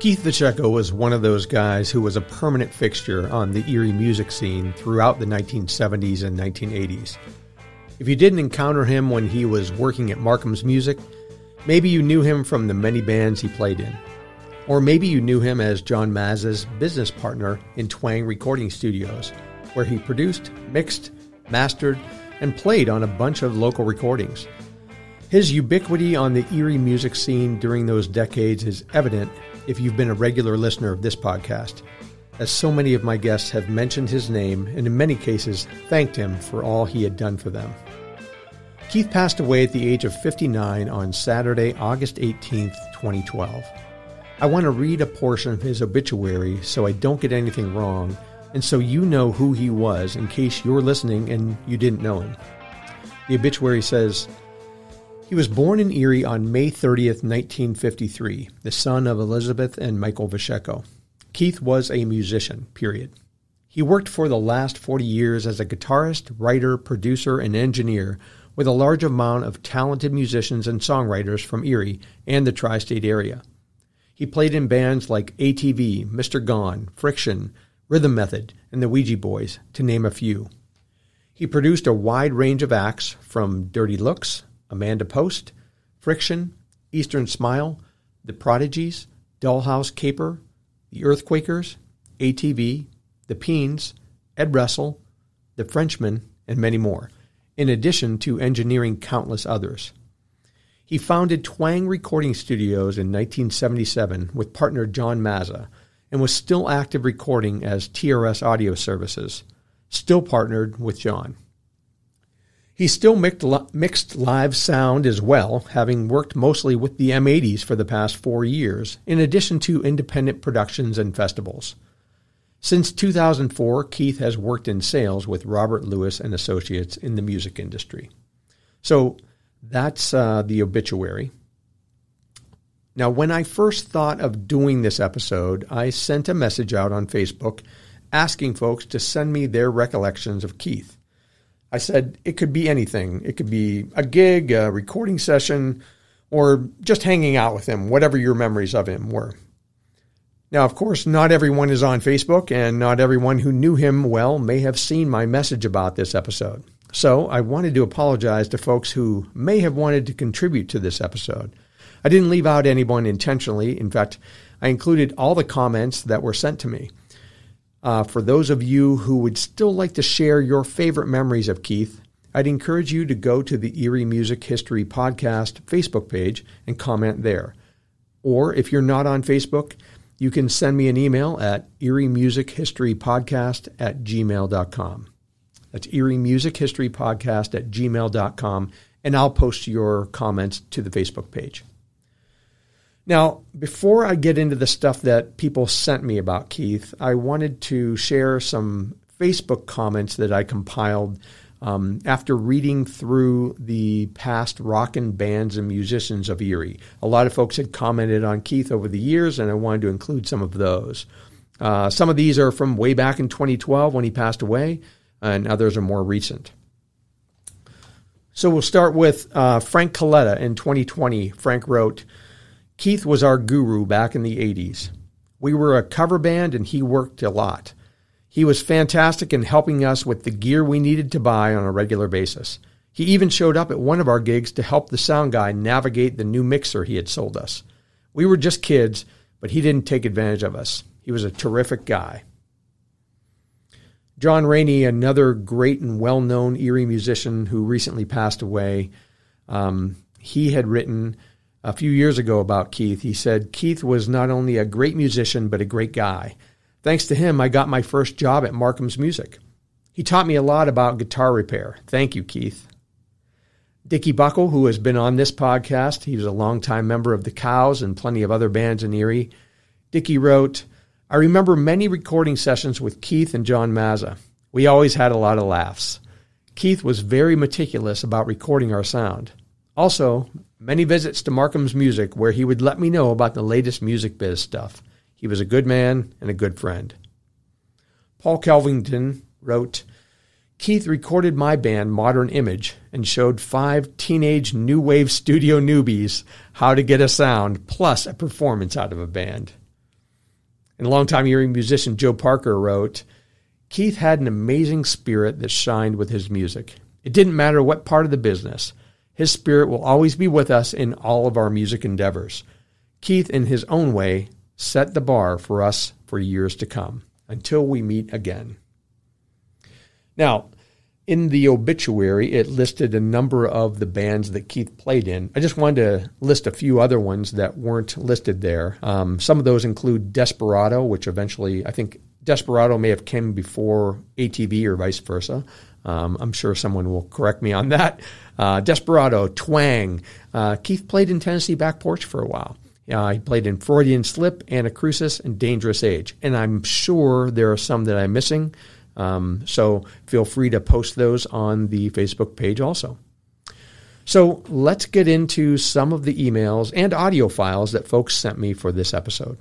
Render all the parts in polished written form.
Keith Vecheco was one of those guys who was a permanent fixture on the Erie music scene throughout the 1970s and 1980s. If you didn't encounter him when he was working at Markham's Music, maybe you knew him from the many bands he played in. Or maybe you knew him as John Mazza's business partner in Twang Recording Studios, where he produced, mixed, mastered, and played on a bunch of local recordings. His ubiquity on the Erie music scene during those decades is evident if you've been a regular listener of this podcast, as so many of my guests have mentioned his name and in many cases thanked him for all he had done for them. Keith passed away at the age of 59 on Saturday, August 18th, 2012. I want to read a portion of his obituary so I don't get anything wrong, and so you know who he was in case you're listening and you didn't know him. The obituary says, he was born in Erie on May 30th, 1953, the son of Elizabeth and Michael Vecheco. Keith was a musician, period. He worked for the last 40 years as a guitarist, writer, producer, and engineer with a large amount of talented musicians and songwriters from Erie and the tri-state area. He played in bands like ATV, Mr. Gone, Friction, Rhythm Method, and the Ouija Boys, to name a few. He produced a wide range of acts from Dirty Looks, Amanda Post, Friction, Eastern Smile, The Prodigies, Dollhouse Caper, The Earthquakers, ATV, The Peens, Ed Russell, The Frenchmen, and many more, in addition to engineering countless others. He founded Twang Recording Studios in 1977 with partner John Mazza and was still active recording as TRS Audio Services, still partnered with John. He still mixed live sound as well, having worked mostly with the M80s for the past 4 years, in addition to independent productions and festivals. Since 2004, Keith has worked in sales with Robert Lewis and Associates in the music industry. So that's the obituary. Now, when I first thought of doing this episode, I sent a message out on Facebook asking folks to send me their recollections of Keith. I said it could be anything. It could be a gig, a recording session, or just hanging out with him, whatever your memories of him were. Now, of course, not everyone is on Facebook, and not everyone who knew him well may have seen my message about this episode. So I wanted to apologize to folks who may have wanted to contribute to this episode. I didn't leave out anyone intentionally. In fact, I included all the comments that were sent to me. For those of you who would still like to share your favorite memories of Keith, I'd encourage you to go to the Erie Music History Podcast Facebook page and comment there. Or if you're not on Facebook, you can send me an email at eriemusichistorypodcast@gmail.com. That's eriemusichistorypodcast@gmail.com, and I'll post your comments to the Facebook page. Now, before I get into the stuff that people sent me about Keith, I wanted to share some Facebook comments that I compiled after reading through the past rockin' bands and musicians of Erie. A lot of folks had commented on Keith over the years, and I wanted to include some of those. Some of these are from way back in 2012 when he passed away, and others are more recent. So we'll start with Frank Coletta in 2020. Frank wrote, Keith was our guru back in the 80s. We were a cover band and he worked a lot. He was fantastic in helping us with the gear we needed to buy on a regular basis. He even showed up at one of our gigs to help the sound guy navigate the new mixer he had sold us. We were just kids, but he didn't take advantage of us. He was a terrific guy. John Rainey, another great and well-known Erie musician who recently passed away, he had written a few years ago about Keith. He said, Keith was not only a great musician, but a great guy. Thanks to him, I got my first job at Markham's Music. He taught me a lot about guitar repair. Thank you, Keith. Dickie Buckle, who has been on this podcast, he was a longtime member of the Cows and plenty of other bands in Erie. Dickie wrote, I remember many recording sessions with Keith and John Mazza. We always had a lot of laughs. Keith was very meticulous about recording our sound. Also, many visits to Markham's Music where he would let me know about the latest music biz stuff. He was a good man and a good friend. Paul Kelvington wrote, Keith recorded my band Modern Image and showed 5 teenage new wave studio newbies how to get a sound plus a performance out of a band. And longtime Erie musician Joe Parker wrote, Keith had an amazing spirit that shined with his music. It didn't matter what part of the business. His spirit will always be with us in all of our music endeavors. Keith, in his own way, set the bar for us for years to come, until we meet again. Now, in the obituary, it listed a number of the bands that Keith played in. I just wanted to list a few other ones that weren't listed there. Some of those include Desperado, which eventually, I think Desperado may have come before ATV or vice versa. I'm sure someone will correct me on that. Desperado, Twang. Keith played in Tennessee Back Porch for a while. He played in Freudian Slip, Anacrusis, and Dangerous Age. And I'm sure there are some that I'm missing. So feel free to post those on the Facebook page also. So let's get into some of the emails and audio files that folks sent me for this episode.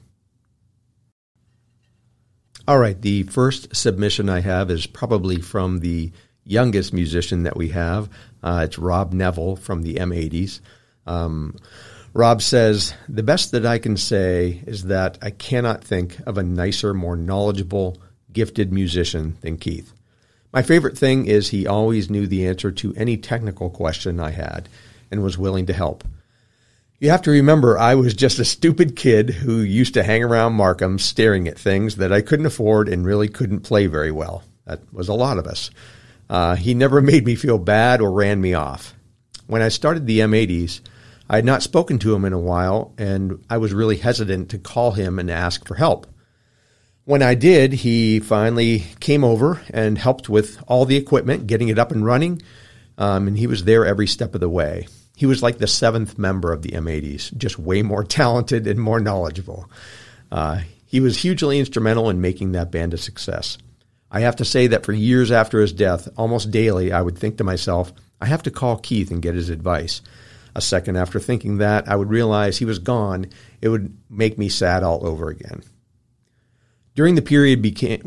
All right, the first submission I have is probably from the youngest musician that we have. It's Rob Neville from the M80s. Rob says, the best that I can say is that I cannot think of a nicer, more knowledgeable, gifted musician than Keith. My favorite thing is he always knew the answer to any technical question I had and was willing to help. You have to remember, I was just a stupid kid who used to hang around Markham staring at things that I couldn't afford and really couldn't play very well. That was a lot of us. He never made me feel bad or ran me off. When I started the M80s, I had not spoken to him in a while, and I was really hesitant to call him and ask for help. When I did, he finally came over and helped with all the equipment, getting it up and running, and he was there every step of the way. He was like the seventh member of the M80s, just way more talented and more knowledgeable. He was hugely instrumental in making that band a success. I have to say that for years after his death, almost daily, I would think to myself, I have to call Keith and get his advice. A second after thinking that, I would realize he was gone. It would make me sad all over again. During the period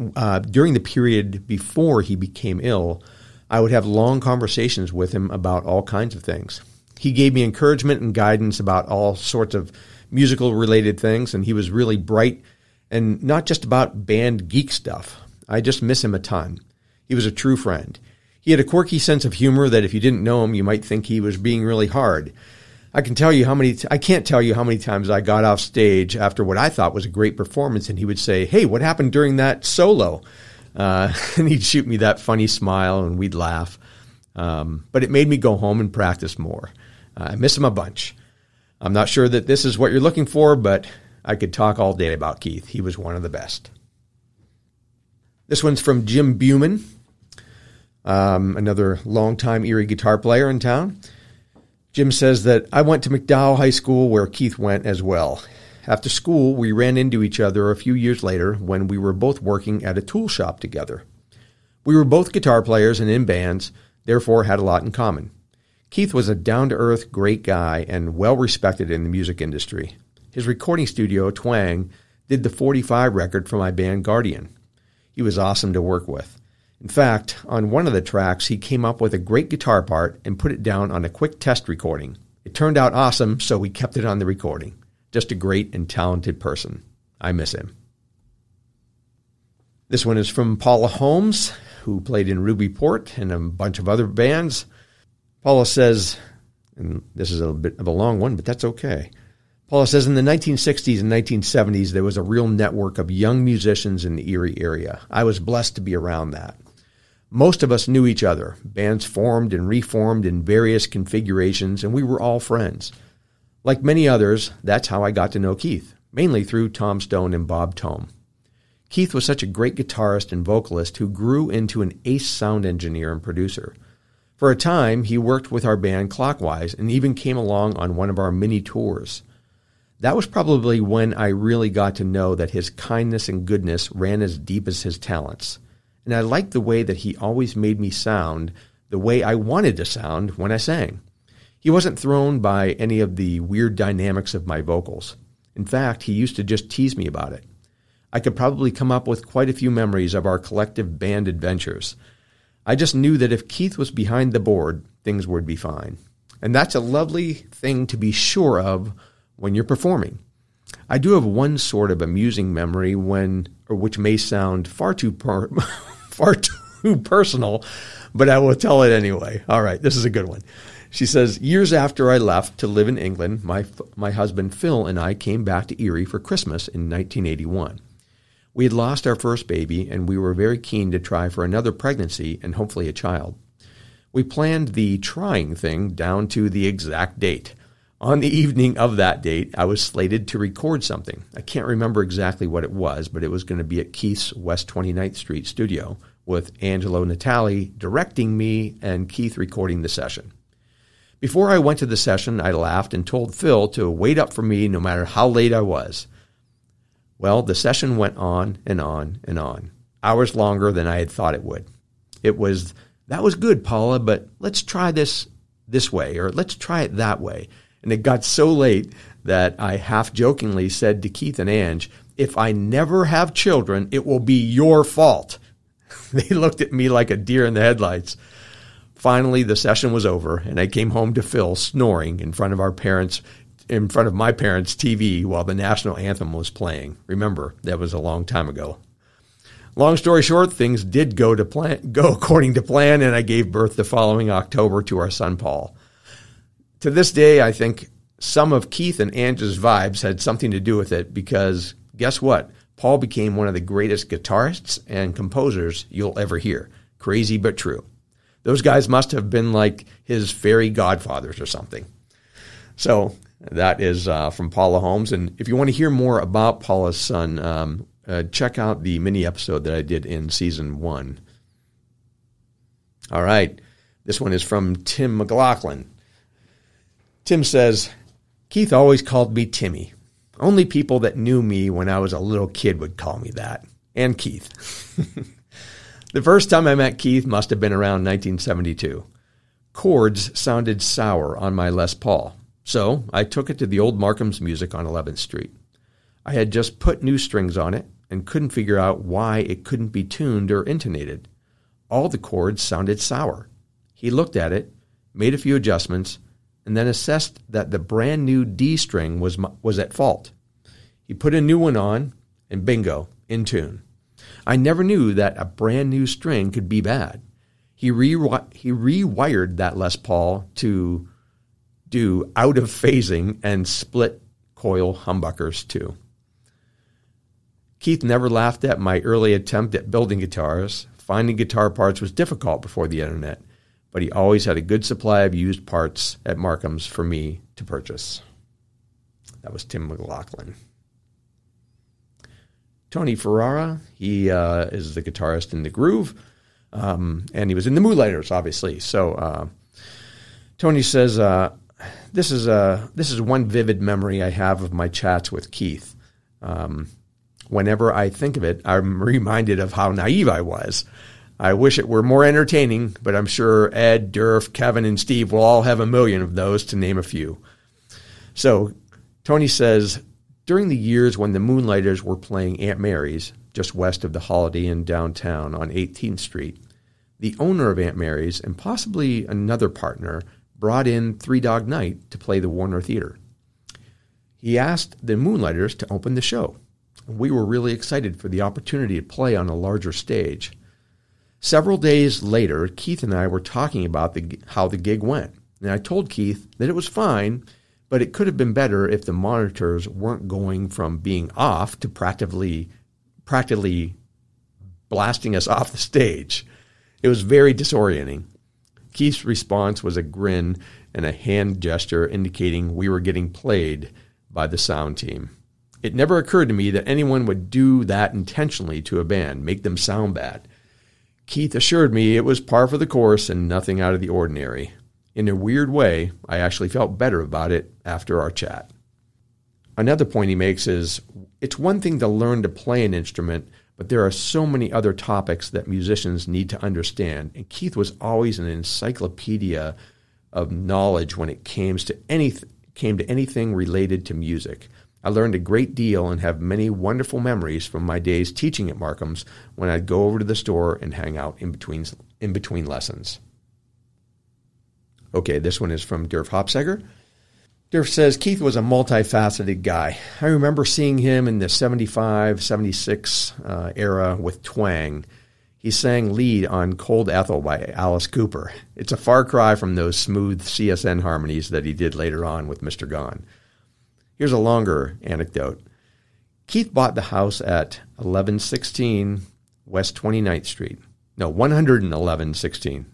before he became ill, I would have long conversations with him about all kinds of things. He gave me encouragement and guidance about all sorts of musical-related things, and he was really bright and not just about band geek stuff. I just miss him a ton. He was a true friend. He had a quirky sense of humor that if you didn't know him, you might think he was being really hard. I can't tell you how many times I got off stage after what I thought was a great performance, and he would say, "Hey, what happened during that solo?" And he'd shoot me that funny smile, and we'd laugh. But it made me go home and practice more. I miss him a bunch. I'm not sure that this is what you're looking for, but I could talk all day about Keith. He was one of the best. This one's from Jim Buman, another longtime Erie guitar player in town. Jim says that I went to McDowell High School where Keith went as well. After school, we ran into each other a few years later when we were both working at a tool shop together. We were both guitar players and in bands, therefore had a lot in common. Keith was a down-to-earth, great guy and well-respected in the music industry. His recording studio, Twang, did the 45 record for my band Guardian. He was awesome to work with. In fact, on one of the tracks, he came up with a great guitar part and put it down on a quick test recording. It turned out awesome, so we kept it on the recording. Just a great and talented person. I miss him. This one is from Paula Holmes, who played in Ruby Port and a bunch of other bands. Paula says, and this is a bit of a long one, but that's okay. Paula says, in the 1960s and 1970s, there was a real network of young musicians in the Erie area. I was blessed to be around that. Most of us knew each other. Bands formed and reformed in various configurations, and we were all friends. Like many others, that's how I got to know Keith, mainly through Tom Stone and Bob Tome. Keith was such a great guitarist and vocalist who grew into an ace sound engineer and producer. For a time, he worked with our band Clockwise and even came along on one of our mini tours. That was probably when I really got to know that his kindness and goodness ran as deep as his talents. And I liked the way that he always made me sound the way I wanted to sound when I sang. He wasn't thrown by any of the weird dynamics of my vocals. In fact, he used to just tease me about it. I could probably come up with quite a few memories of our collective band adventures. I just knew that if Keith was behind the board, things would be fine. And that's a lovely thing to be sure of when you're performing. I do have one sort of amusing memory which may sound far too personal, but I will tell it anyway. All right, this is a good one. She says, years after I left to live in England, my husband Phil and I came back to Erie for Christmas in 1981. We had lost our first baby, and we were very keen to try for another pregnancy and hopefully a child. We planned the trying thing down to the exact date. On the evening of that date, I was slated to record something. I can't remember exactly what it was, but it was going to be at Keith's West 29th Street studio with Angelo Natali directing me and Keith recording the session. Before I went to the session, I laughed and told Phil to wait up for me no matter how late I was. Well, the session went on and on and on, hours longer than I had thought it would. That was good, Paula, but let's try this way, or let's try it that way. And it got so late that I half-jokingly said to Keith and Ange, if I never have children, it will be your fault. They looked at me like a deer in the headlights. Finally, the session was over, and I came home to Phil snoring in front of my parents' TV while the national anthem was playing. Remember, that was a long time ago. Long story short, things did go according to plan, and I gave birth the following October to our son, Paul. To this day, I think some of Keith and Ange's vibes had something to do with it because, guess what? Paul became one of the greatest guitarists and composers you'll ever hear. Crazy but true. Those guys must have been like his fairy godfathers or something. So that is from Paula Holmes. And if you want to hear more about Paula's son, check out the mini episode that I did in season 1. All right. This one is from Tim McLaughlin. Tim says, Keith always called me Timmy. Only people that knew me when I was a little kid would call me that. And Keith. The first time I met Keith must have been around 1972. Chords sounded sour on my Les Paul, so I took it to the old Markham's Music on 11th Street. I had just put new strings on it and couldn't figure out why it couldn't be tuned or intonated. All the chords sounded sour. He looked at it, made a few adjustments, and then assessed that the brand new D string was at fault. He put a new one on, and bingo, in tune. I never knew that a brand new string could be bad. He rewired that Les Paul to do out of phasing and split coil humbuckers too. Keith never laughed at my early attempt at building guitars. Finding guitar parts was difficult before the internet, but he always had a good supply of used parts at Markham's for me to purchase. That was Tim McLaughlin. Tony Ferrara, he is the guitarist in The Groove, and he was in the Moonlighters, obviously. So Tony says, this is one vivid memory I have of my chats with Keith. Whenever I think of it, I'm reminded of how naive I was. I wish it were more entertaining, but I'm sure Ed, Durf, Kevin, and Steve will all have a million of those, to name a few. So Tony says, during the years when the Moonlighters were playing Aunt Mary's, just west of the Holiday Inn downtown on 18th Street, the owner of Aunt Mary's and possibly another partner brought in Three Dog Night to play the Warner Theater. He asked the Moonlighters to open the show. We were really excited for the opportunity to play on a larger stage. Several days later, Keith and I were talking about how the gig went, and I told Keith that it was fine, but it could have been better if the monitors weren't going from being off to practically blasting us off the stage. It was very disorienting. Keith's response was a grin and a hand gesture indicating we were getting played by the sound team. It never occurred to me that anyone would do that intentionally to a band, make them sound bad. Keith assured me it was par for the course and nothing out of the ordinary. In a weird way, I actually felt better about it after our chat. Another point he makes is, it's one thing to learn to play an instrument, but there are so many other topics that musicians need to understand, and Keith was always an encyclopedia of knowledge when it came to anything related to music. I learned a great deal and have many wonderful memories from my days teaching at Markham's when I'd go over to the store and hang out in between lessons. Okay, this one is from Durf Hopseger. Durf says, Keith was a multifaceted guy. I remember seeing him in the 75, 76 era with twang. He sang lead on Cold Ethel by Alice Cooper. It's a far cry from those smooth CSN harmonies that he did later on with Mr. Gone. Here's a longer anecdote. Keith bought the house at 1116 West 29th Street. No, 11116.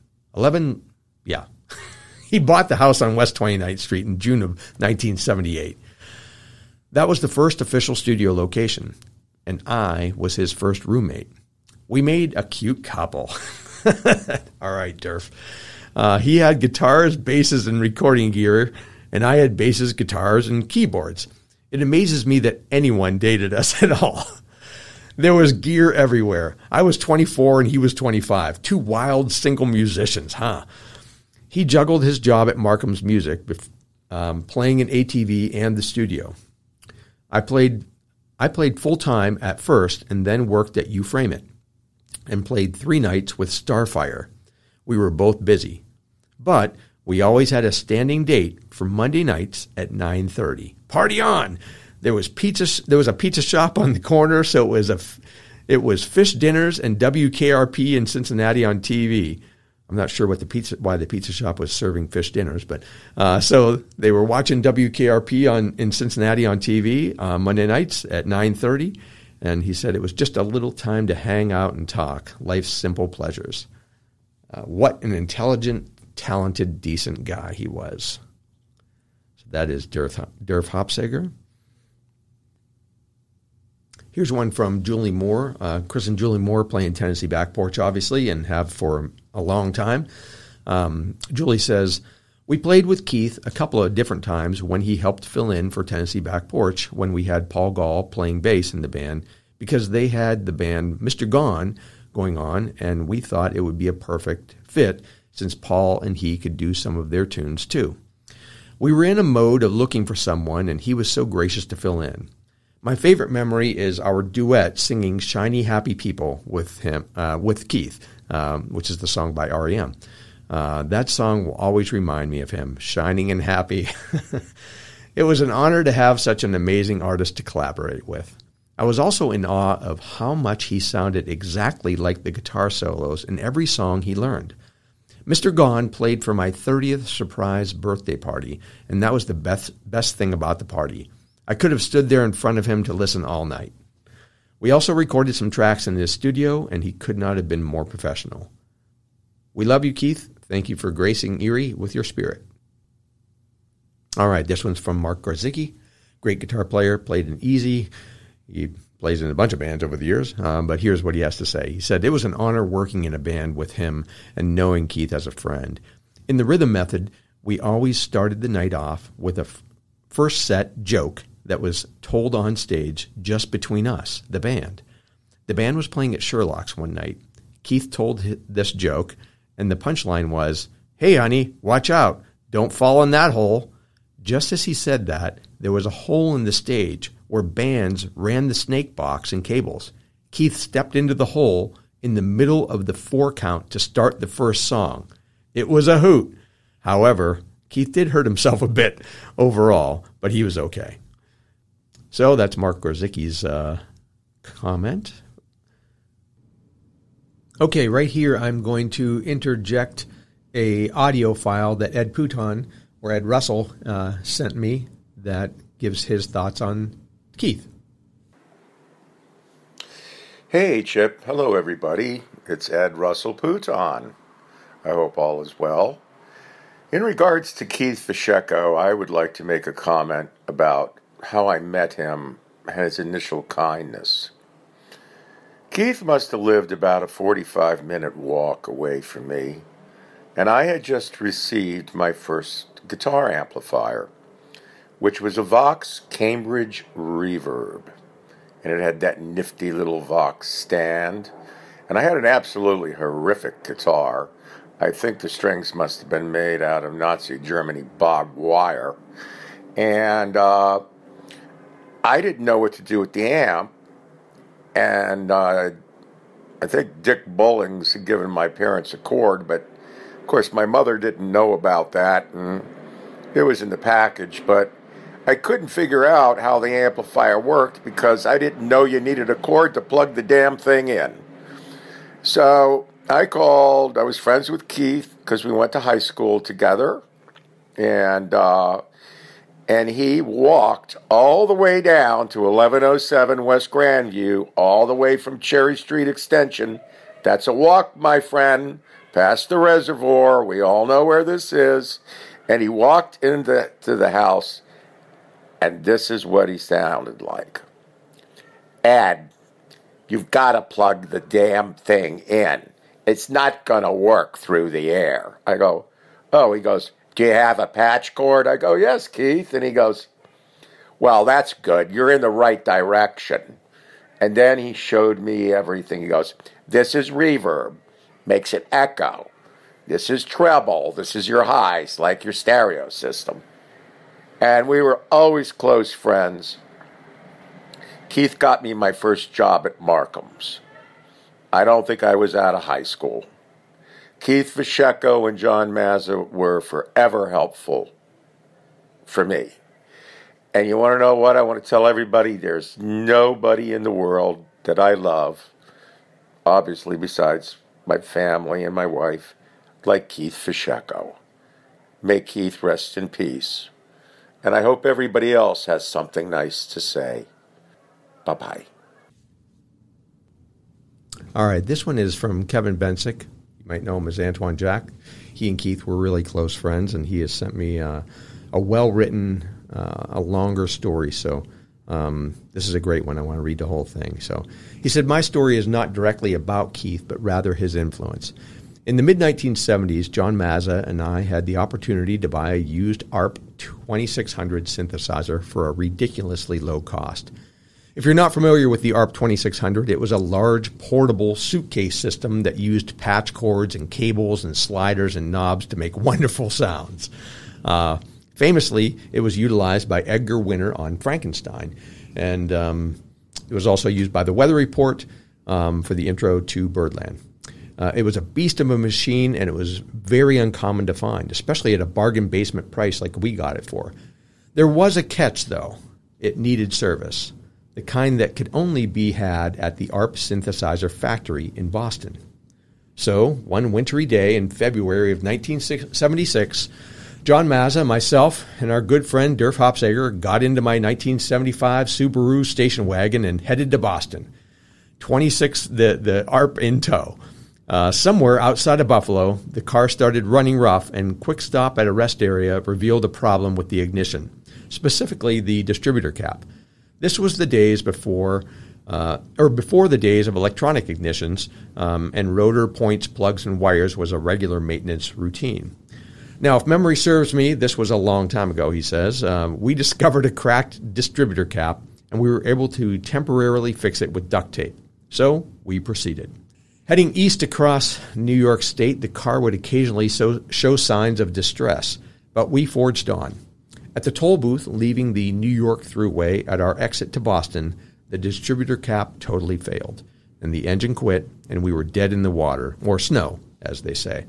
He bought the house on West 29th Street in June of 1978. That was the first official studio location, and I was his first roommate. We made a cute couple. All right, Durf. He had guitars, basses, and recording gear, and I had basses, guitars, and keyboards. It amazes me that anyone dated us at all. There was gear everywhere. I was 24 and he was 25. Two wild single musicians, huh? He juggled his job at Markham's Music, playing in ATV and the studio. I played full-time at first and then worked at You Frame It and played 3 nights with Starfire. We were both busy. But we always had a standing date for Monday nights at 9:30. Party on! There was a pizza shop on the corner, so it was fish dinners and WKRP in Cincinnati on TV. I'm not sure why the pizza shop was serving fish dinners, but so they were watching WKRP in Cincinnati on TV Monday nights at 9:30, and he said it was just a little time to hang out and talk, life's simple pleasures. What an intelligent, talented, decent guy he was. So that is Durf Hopsager. Here's one from Julie Moore. Chris and Julie Moore play in Tennessee Back Porch, obviously, and have for a long time. Julie says, we played with Keith a couple of different times when he helped fill in for Tennessee Back Porch when we had Paul Gall playing bass in the band because they had the band Mr. Gone going on, and we thought it would be a perfect fit since Paul and he could do some of their tunes too. We were in a mode of looking for someone, and he was so gracious to fill in. My favorite memory is our duet singing Shiny Happy People with Keith, which is the song by R.E.M. That song will always remind me of him, shining and happy. It was an honor to have such an amazing artist to collaborate with. I was also in awe of how much he sounded exactly like the guitar solos in every song he learned. Mr. Gone played for my 30th surprise birthday party, and that was the best thing about the party. I could have stood there in front of him to listen all night. We also recorded some tracks in his studio, and he could not have been more professional. We love you, Keith. Thank you for gracing Erie with your spirit. All right, this one's from Mark Garzicki. Great guitar player, played in Easy. He plays in a bunch of bands over the years, but here's what he has to say. He said, it was an honor working in a band with him and knowing Keith as a friend. In the rhythm method, we always started the night off with a first set joke that was told on stage just between us, the band. The band was playing at Sherlock's one night. Keith told this joke, and the punchline was, hey, honey, watch out. Don't fall in that hole. Just as he said that, there was a hole in the stage where bands ran the snake box and cables. Keith stepped into the hole in the middle of the 4 count to start the first song. It was a hoot. However, Keith did hurt himself a bit overall, but he was okay. So that's Mark Garzicki's comment. Okay, right here I'm going to interject a audio file that Ed Pouton, or Ed Russell, sent me that gives his thoughts on Keith. Hey, Chip. Hello, everybody. It's Ed Russell Pouton. I hope all is well. In regards to Keith Fischecko, I would like to make a comment about how I met him and his initial kindness. Keith must have lived about a 45-minute walk away from me, and I had just received my first guitar amplifier, which was a Vox Cambridge Reverb, and it had that nifty little Vox stand, and I had an absolutely horrific guitar. I think the strings must have been made out of Nazi Germany barbed wire, and I didn't know what to do with the amp, and I think Dick Bullings had given my parents a cord, but of course my mother didn't know about that, and it was in the package, but I couldn't figure out how the amplifier worked because I didn't know you needed a cord to plug the damn thing in. So I was friends with Keith because we went to high school together, and he walked all the way down to 1107 West Grandview, all the way from Cherry Street Extension. That's a walk, my friend, past the reservoir. We all know where this is. And he walked into the house, and this is what he sounded like. Ed, you've got to plug the damn thing in. It's not going to work through the air. I go, oh, he goes, do you have a patch cord? I go, yes, Keith. And he goes, well, that's good. You're in the right direction. And then he showed me everything. He goes, this is reverb, makes it echo. This is treble. This is your highs, like your stereo system. And we were always close friends. Keith got me my first job at Markham's. I don't think I was out of high school. Keith Fischecko and John Mazza were forever helpful for me. And you want to know what? I want to tell everybody there's nobody in the world that I love, obviously besides my family and my wife, like Keith Fischecko. May Keith rest in peace. And I hope everybody else has something nice to say. Bye-bye. All right, this one is from Kevin Bensick. You might know him as Antoine Jack. He and Keith were really close friends, and he has sent me a well-written, a longer story. So this is a great one. I want to read the whole thing. So he said, my story is not directly about Keith, but rather his influence. In the mid-1970s, John Mazza and I had the opportunity to buy a used ARP 2600 synthesizer for a ridiculously low cost. If you're not familiar with the ARP 2600, it was a large portable suitcase system that used patch cords and cables and sliders and knobs to make wonderful sounds. Famously, it was utilized by Edgar Winter on Frankenstein, and it was also used by the Weather Report for the intro to Birdland. It was a beast of a machine, and it was very uncommon to find, especially at a bargain basement price like we got it for. There was a catch, though. It needed service, the kind that could only be had at the ARP synthesizer factory in Boston. So, one wintry day in February of 1976, John Mazza, myself, and our good friend Durf Hopsager got into my 1975 Subaru station wagon and headed to Boston. 26, the ARP in tow. Somewhere outside of Buffalo, the car started running rough, and quick stop at a rest area revealed a problem with the ignition, specifically the distributor cap. This was the days before the days of electronic ignitions, and rotor points, plugs, and wires was a regular maintenance routine. Now, if memory serves me, this was a long time ago, he says. We discovered a cracked distributor cap, and we were able to temporarily fix it with duct tape. So we proceeded. Heading east across New York State, the car would occasionally show signs of distress, but we forged on. At the toll booth leaving the New York Thruway at our exit to Boston, the distributor cap totally failed, and the engine quit, and we were dead in the water, or snow, as they say.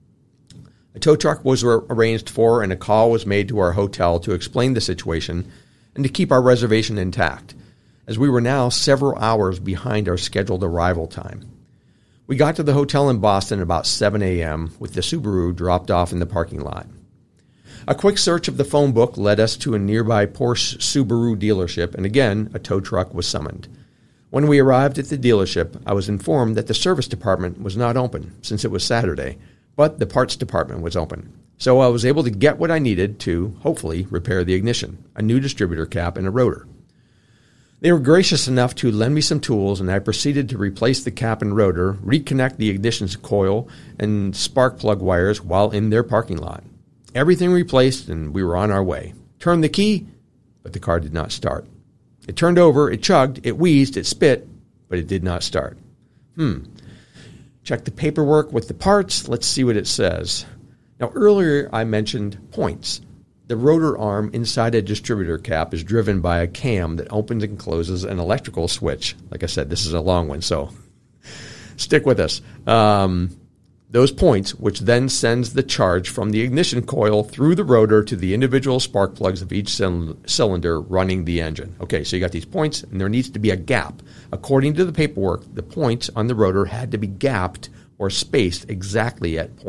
A tow truck was arranged for, and a call was made to our hotel to explain the situation and to keep our reservation intact, as we were now several hours behind our scheduled arrival time. We got to the hotel in Boston about 7 a.m. with the Subaru dropped off in the parking lot. A quick search of the phone book led us to a nearby Porsche Subaru dealership, and again, a tow truck was summoned. When we arrived at the dealership, I was informed that the service department was not open, since it was Saturday, but the parts department was open. So I was able to get what I needed to, hopefully, repair the ignition, a new distributor cap and a rotor. They were gracious enough to lend me some tools, and I proceeded to replace the cap and rotor, reconnect the ignition coil and spark plug wires while in their parking lot. Everything replaced, and we were on our way. Turned the key, but the car did not start. It turned over, it chugged, it wheezed, it spit, but it did not start. Check the paperwork with the parts. Let's see what it says. Now, earlier I mentioned points. The rotor arm inside a distributor cap is driven by a cam that opens and closes an electrical switch. Like I said, this is a long one, so stick with us. Those points, which then sends the charge from the ignition coil through the rotor to the individual spark plugs of each cylinder running the engine. Okay, so you got these points, and there needs to be a gap. According to the paperwork, the points on the rotor had to be gapped or spaced exactly at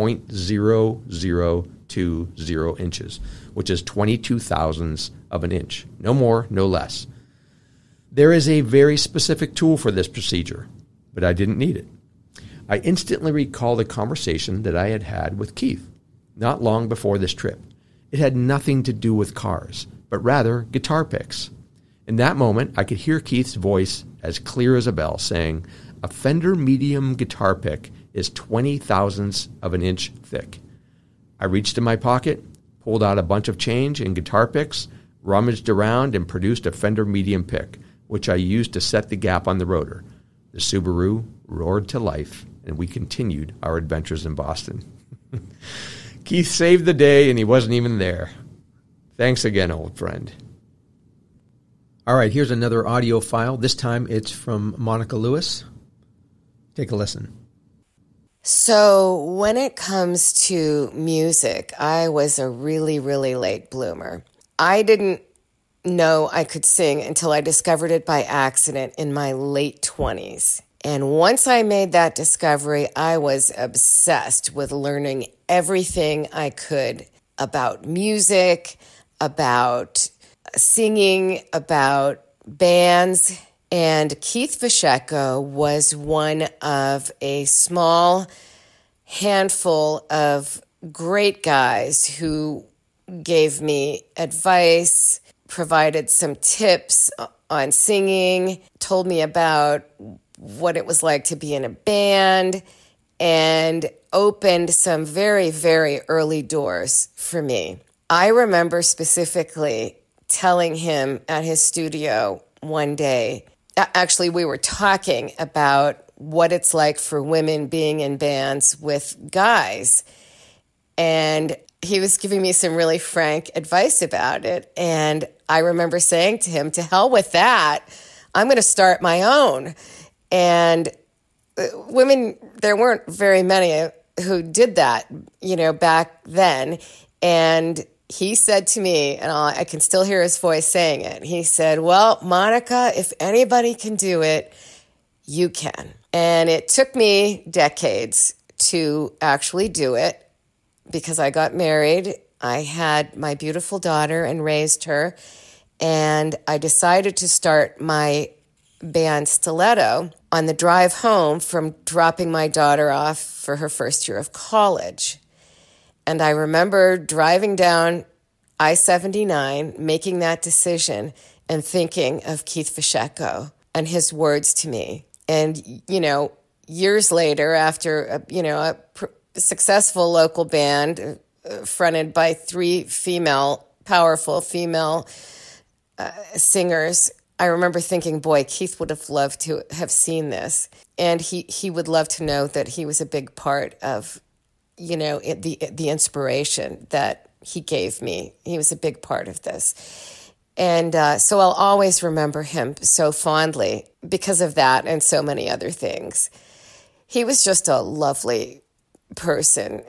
0.0020 inches, which is 22 thousandths of an inch. No more, no less. There is a very specific tool for this procedure, but I didn't need it. I instantly recalled a conversation that I had had with Keith not long before this trip. It had nothing to do with cars, but rather guitar picks. In that moment, I could hear Keith's voice as clear as a bell saying, "A Fender medium guitar pick is 20 thousandths of an inch thick." I reached in my pocket, pulled out a bunch of change and guitar picks, rummaged around, and produced a Fender medium pick, which I used to set the gap on the rotor. The Subaru roared to life, and we continued our adventures in Boston. Keith saved the day, and he wasn't even there. Thanks again, old friend. All right, here's another audio file. This time it's from Monica Lewis. Take a listen. So when it comes to music, I was a really, really late bloomer. I didn't know I could sing until I discovered it by accident in my late 20s. And once I made that discovery, I was obsessed with learning everything I could about music, about singing, about bands. And Keith Fischecko was one of a small handful of great guys who gave me advice, provided some tips on singing, told me about what it was like to be in a band, and opened some very, very early doors for me. I remember specifically telling him at his studio one day, actually we were talking about what it's like for women being in bands with guys, and he was giving me some really frank advice about it. And I remember saying to him, to hell with that, I'm going to start my own. And women, there weren't very many who did that, back then. And he said to me, and I can still hear his voice saying it, he said, "Well, Monica, if anybody can do it, you can." And it took me decades to actually do it because I got married. I had my beautiful daughter and raised her. And I decided to start my band Stiletto on the drive home from dropping my daughter off for her first year of college. And I remember driving down I-79, making that decision and thinking of Keith Fischecko and his words to me. And, years later, after, a successful local band fronted by three powerful female singers, I remember thinking, boy, Keith would have loved to have seen this. And he would love to know that he was a big part of, the inspiration that he gave me. He was a big part of this. And so I'll always remember him so fondly because of that and so many other things. He was just a lovely person,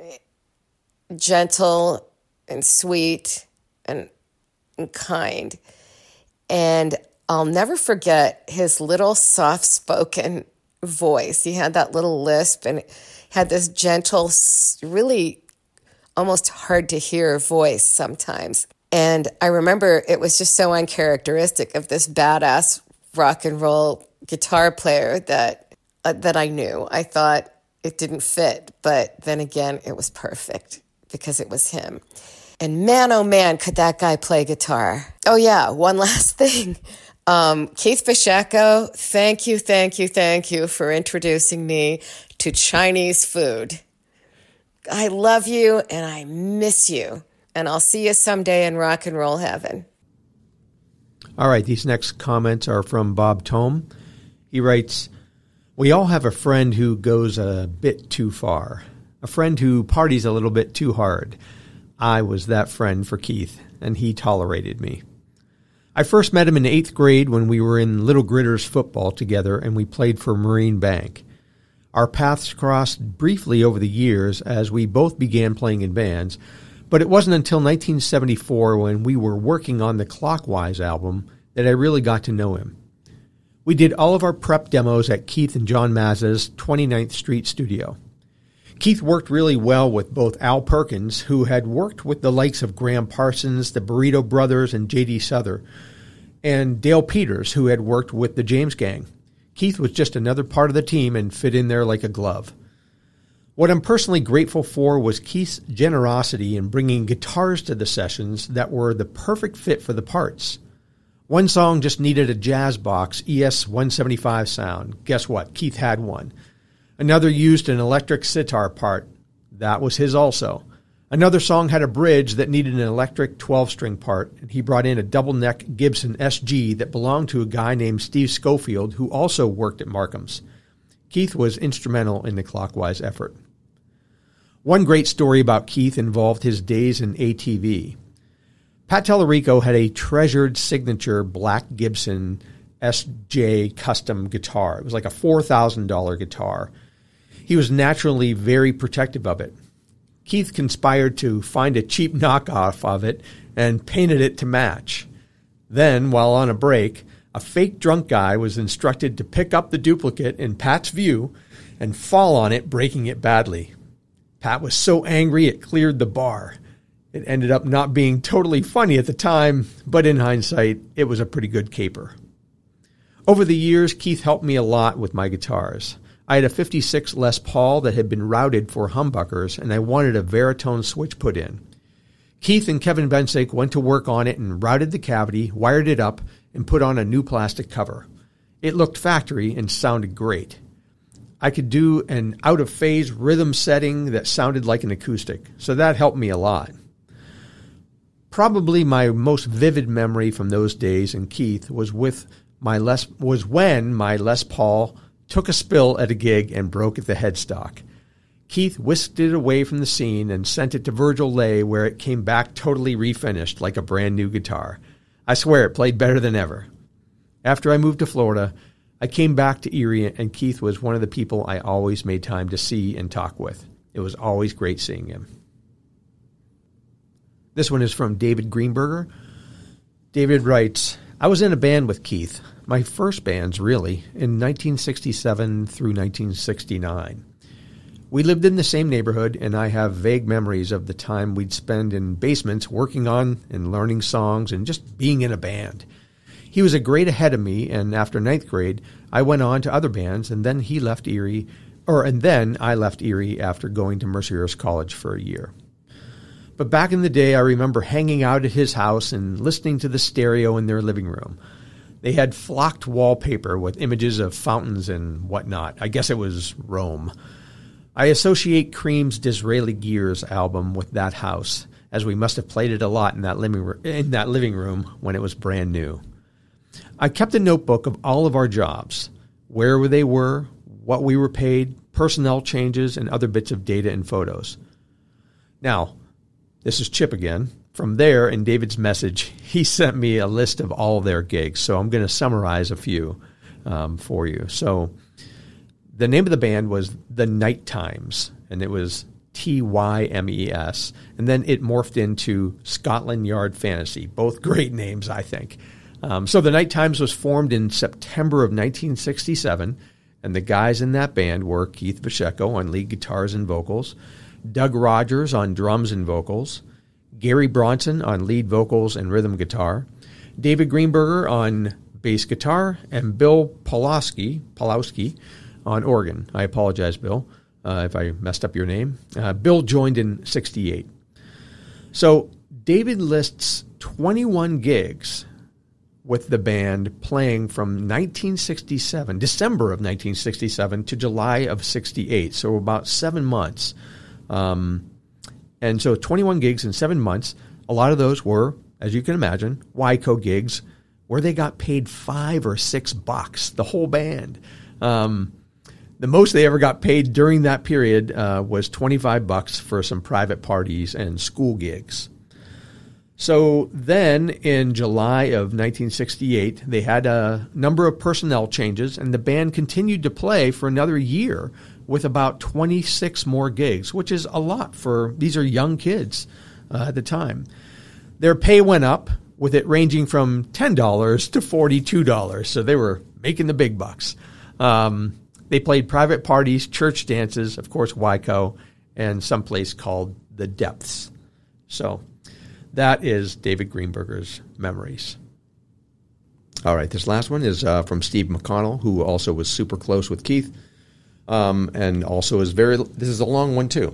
gentle and sweet and kind. And I'll never forget his little soft-spoken voice. He had that little lisp and had this gentle, really almost hard to hear voice sometimes. And I remember it was just so uncharacteristic of this badass rock and roll guitar player that I knew. I thought it didn't fit, but then again, it was perfect because it was him. And man, oh man, could that guy play guitar. Oh yeah, one last thing. Keith Fischecko, thank you for introducing me to Chinese food. I love you and I miss you. And I'll see you someday in rock and roll heaven. All right, these next comments are from Bob Tome. He writes, "We all have a friend who goes a bit too far, a friend who parties a little bit too hard. I was that friend for Keith, and he tolerated me. I first met him in 8th grade when we were in Little Gritters football together, and we played for Marine Bank. Our paths crossed briefly over the years as we both began playing in bands, but it wasn't until 1974 when we were working on the Clockwise album that I really got to know him. We did all of our prep demos at Keith and John Mazza's 29th Street studio. Keith worked really well with both Al Perkins, who had worked with the likes of Graham Parsons, the Burrito Brothers, and J.D. Souther, and Dale Peters, who had worked with the James Gang. Keith was just another part of the team and fit in there like a glove. What I'm personally grateful for was Keith's generosity in bringing guitars to the sessions that were the perfect fit for the parts. One song just needed a jazz box ES-175 sound. Guess what? Keith had one. Another used an electric sitar part. That was his also. Another song had a bridge that needed an electric 12-string part, and he brought in a double-neck Gibson SG that belonged to a guy named Steve Schofield, who also worked at Markham's. Keith was instrumental in the Clockwise effort. One great story about Keith involved his days in ATV. Pat Tellerico had a treasured signature black Gibson SJ custom guitar. It was like a $4,000 guitar. He was naturally very protective of it. Keith conspired to find a cheap knockoff of it and painted it to match. Then, while on a break, a fake drunk guy was instructed to pick up the duplicate in Pat's view and fall on it, breaking it badly. Pat was so angry it cleared the bar. It ended up not being totally funny at the time, but in hindsight, it was a pretty good caper. Over the years, Keith helped me a lot with my guitars. I had a 56 Les Paul that had been routed for humbuckers, and I wanted a Veritone switch put in. Keith and Kevin Bensick went to work on it and routed the cavity, wired it up, and put on a new plastic cover. It looked factory and sounded great. I could do an out-of-phase rhythm setting that sounded like an acoustic, so that helped me a lot. Probably my most vivid memory from those days in Keith was when my Les Paul took a spill at a gig and broke at the headstock. Keith whisked it away from the scene and sent it to Virgil Lay, where it came back totally refinished like a brand new guitar. I swear it played better than ever. After I moved to Florida, I came back to Erie, and Keith was one of the people I always made time to see and talk with. It was always great seeing him. This one is from David Greenberger. David writes, I was in a band with Keith, my first bands really, in 1967 through 1969. We lived in the same neighborhood, and I have vague memories of the time we'd spend in basements working on and learning songs and just being in a band. He was a grade ahead of me, and after 9th grade, I went on to other bands, and then I left Erie after going to Mercyhurst College for a year. But back in the day, I remember hanging out at his house and listening to the stereo in their living room. They had flocked wallpaper with images of fountains and whatnot. I guess it was Rome. I associate Cream's Disraeli Gears album with that house, as we must have played it a lot in that living room when it was brand new. I kept a notebook of all of our jobs, where they were, what we were paid, personnel changes, and other bits of data and photos. Now, this is Chip again. From there, in David's message, he sent me a list of all of their gigs, so I'm going to summarize a few for you. So the name of the band was The Night Times, and it was Tymes, and then it morphed into Scotland Yard Fantasy. Both great names, I think. So The Night Times was formed in September of 1967, and the guys in that band were Keith Pacheco on lead guitars and vocals, Doug Rogers on drums and vocals, Gary Bronson on lead vocals and rhythm guitar, David Greenberger on bass guitar, and Bill Pawlowski on organ. I apologize, Bill, if I messed up your name. Bill joined in 68. So David lists 21 gigs with the band playing from December of 1967 to July of 68, so about 7 months. And so 21 gigs in 7 months. A lot of those were, as you can imagine, Wyco gigs where they got paid $5 or $6, the whole band. The most they ever got paid during that period was $25 for some private parties and school gigs. So then in July of 1968, they had a number of personnel changes, and the band continued to play for another year with about 26 more gigs, which is a lot for these are young kids at the time. Their pay went up, with it ranging from $10 to $42, so they were making the big bucks. They played private parties, church dances, of course, Wyco, and someplace called The Depths. So that is David Greenberger's memories. All right, this last one is from Steve McConnell, who also was super close with Keith, and also is this is a long one too.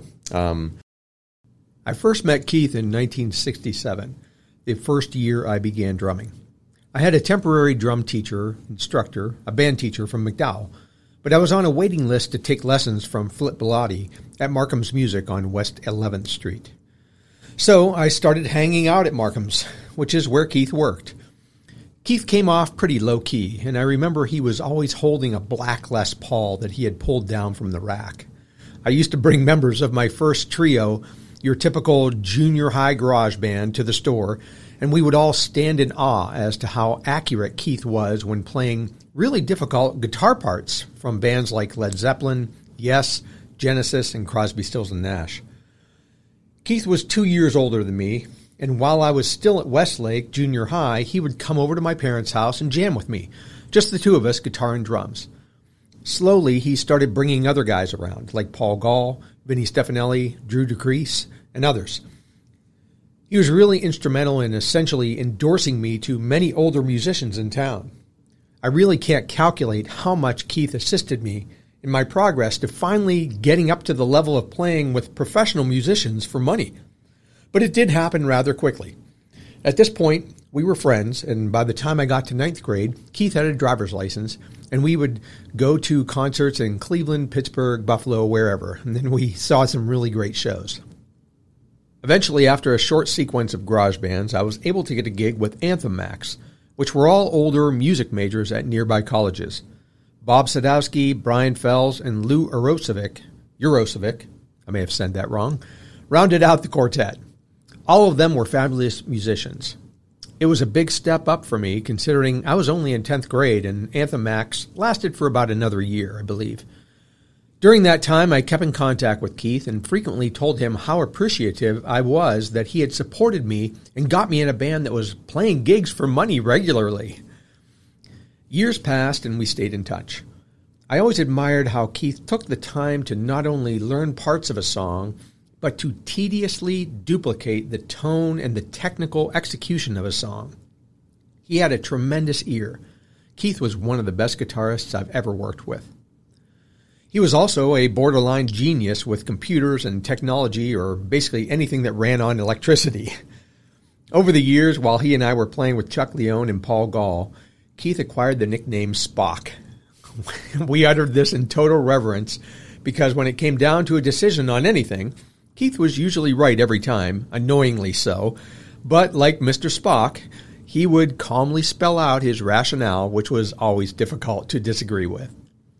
I first met Keith in 1967, the first year I began drumming. I had a temporary drum instructor, a band teacher from McDowell, but I was on a waiting list to take lessons from Flip Bellotti at Markham's Music on West 11th Street. So I started hanging out at Markham's, which is where Keith worked. Keith came off pretty low-key, and I remember he was always holding a black Les Paul that he had pulled down from the rack. I used to bring members of my first trio, your typical junior high garage band, to the store, and we would all stand in awe as to how accurate Keith was when playing really difficult guitar parts from bands like Led Zeppelin, Yes, Genesis, and Crosby, Stills & Nash. Keith was 2 years older than me, and while I was still at Westlake Junior High, he would come over to my parents' house and jam with me, just the two of us, guitar and drums. Slowly, he started bringing other guys around, like Paul Gall, Vinny Stefanelli, Drew DeCrease, and others. He was really instrumental in essentially endorsing me to many older musicians in town. I really can't calculate how much Keith assisted me in my progress to finally getting up to the level of playing with professional musicians for money. But it did happen rather quickly. At this point, we were friends, and by the time I got to 9th grade, Keith had a driver's license, and we would go to concerts in Cleveland, Pittsburgh, Buffalo, wherever, and then we saw some really great shows. Eventually, after a short sequence of garage bands, I was able to get a gig with Anthem Max, which were all older music majors at nearby colleges. Bob Sadowski, Brian Fells, and Lou Urosevic, I may have said that wrong, rounded out the quartet. All of them were fabulous musicians. It was a big step up for me, considering I was only in 10th grade, and Anthem Max lasted for about another year, I believe. During that time, I kept in contact with Keith and frequently told him how appreciative I was that he had supported me and got me in a band that was playing gigs for money regularly. Years passed and we stayed in touch. I always admired how Keith took the time to not only learn parts of a song, but to tediously duplicate the tone and the technical execution of a song. He had a tremendous ear. Keith was one of the best guitarists I've ever worked with. He was also a borderline genius with computers and technology, or basically anything that ran on electricity. Over the years, while he and I were playing with Chuck Leone and Paul Gall, Keith acquired the nickname Spock. We uttered this in total reverence because when it came down to a decision on anything, Keith was usually right every time, annoyingly so, but like Mr. Spock, he would calmly spell out his rationale, which was always difficult to disagree with.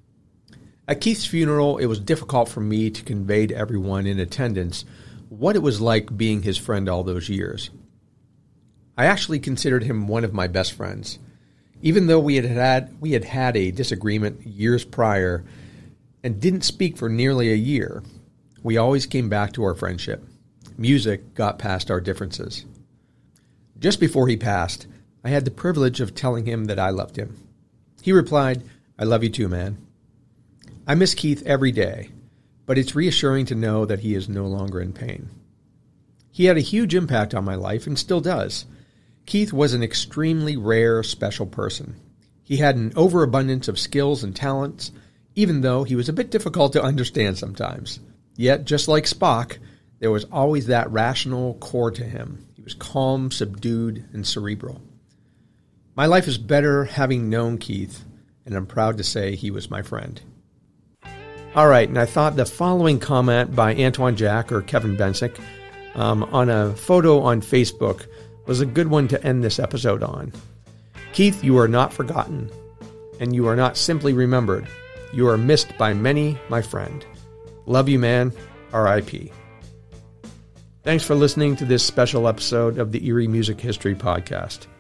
At Keith's funeral, it was difficult for me to convey to everyone in attendance what it was like being his friend all those years. I actually considered him one of my best friends. Even though we had had a disagreement years prior and didn't speak for nearly a year, we always came back to our friendship. Music got past our differences. Just before he passed, I had the privilege of telling him that I loved him. He replied, "I love you too, man." I miss Keith every day, but it's reassuring to know that he is no longer in pain. He had a huge impact on my life and still does. Keith was an extremely rare, special person. He had an overabundance of skills and talents, even though he was a bit difficult to understand sometimes. Yet, just like Spock, there was always that rational core to him. He was calm, subdued, and cerebral. My life is better having known Keith, and I'm proud to say he was my friend. All right, and I thought the following comment by Antoine Jack or Kevin Bensick on a photo on Facebook was a good one to end this episode on. Keith, you are not forgotten, and you are not simply remembered. You are missed by many, my friend. Love you, man. R.I.P. Thanks for listening to this special episode of the Erie Music History Podcast.